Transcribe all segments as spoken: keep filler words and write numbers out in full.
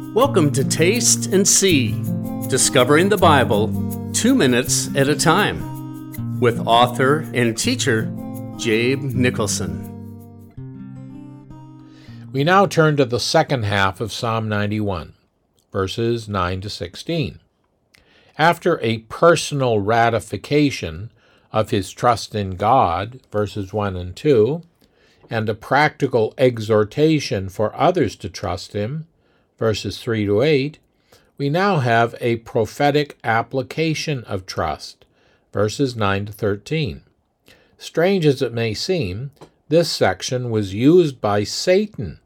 Welcome to Taste and See, Discovering the Bible two minutes at a time, with author and teacher Jabe Nicholson. We now turn to the second half of Psalm ninety-one, verses nine to sixteen. After a personal ratification of his trust in God, verses one and two, and a practical exhortation for others to trust him, verses three to eight, we now have a prophetic application of trust, verses nine to thirteen. Strange as it may seem, this section was used by Satan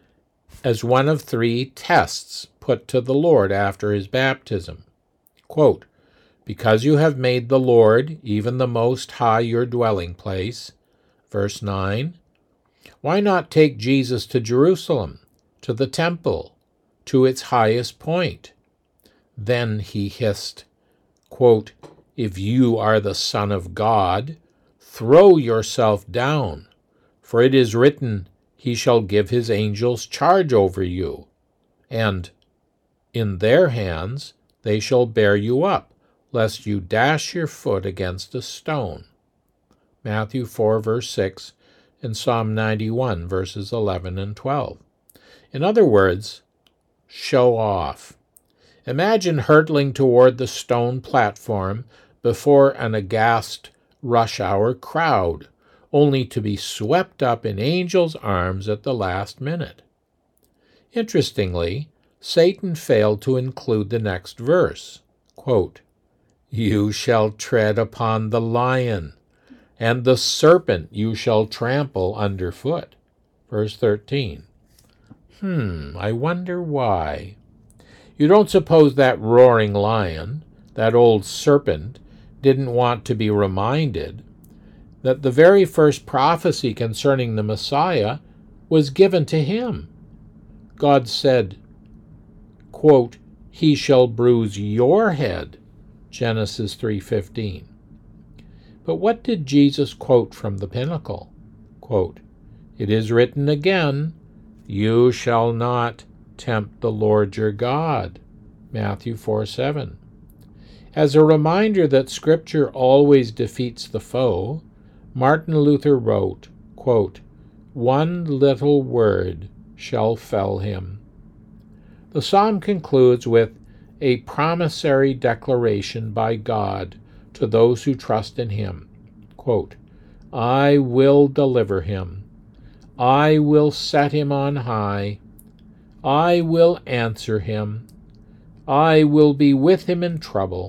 as one of three tests put to the Lord after his baptism. Quote, "Because you have made the Lord, even the Most High, your dwelling place." Verse nine, "Why not take Jesus to Jerusalem, to the temple, to its highest point?" Then he hissed, quote, "If you are the Son of God, throw yourself down, for it is written, he shall give his angels charge over you, and in their hands they shall bear you up, lest you dash your foot against a stone." Matthew four, verse six, and Psalm ninety-one, verses eleven and twelve. In other words, show off. Imagine hurtling toward the stone platform before an aghast rush-hour crowd, only to be swept up in angels' arms at the last minute. Interestingly, Satan failed to include the next verse, quote, "You shall tread upon the lion, and the serpent you shall trample underfoot." Verse thirteen. Hmm, I wonder why. You don't suppose that roaring lion, that old serpent, didn't want to be reminded that the very first prophecy concerning the Messiah was given to him. God said, quote, "He shall bruise your head," Genesis three fifteen. But what did Jesus quote from the pinnacle? Quote, "It is written again, you shall not tempt the Lord your God," Matthew four seven. As a reminder that Scripture always defeats the foe, Martin Luther wrote, quote, "One little word shall fell him." The psalm concludes with a promissory declaration by God to those who trust in him, quote, "I will deliver him. I will set him on high. I will answer him. I will be with him in trouble.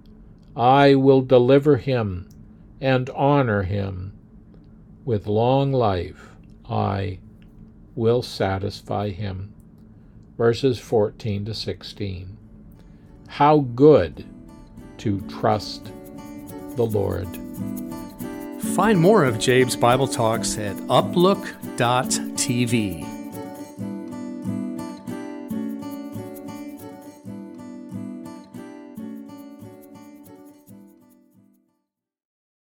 I will deliver him and honor him. With long life I will satisfy him." Verses fourteen to sixteen. How good to trust the Lord. Find more of Jabe's Bible Talks at uplook dot t v.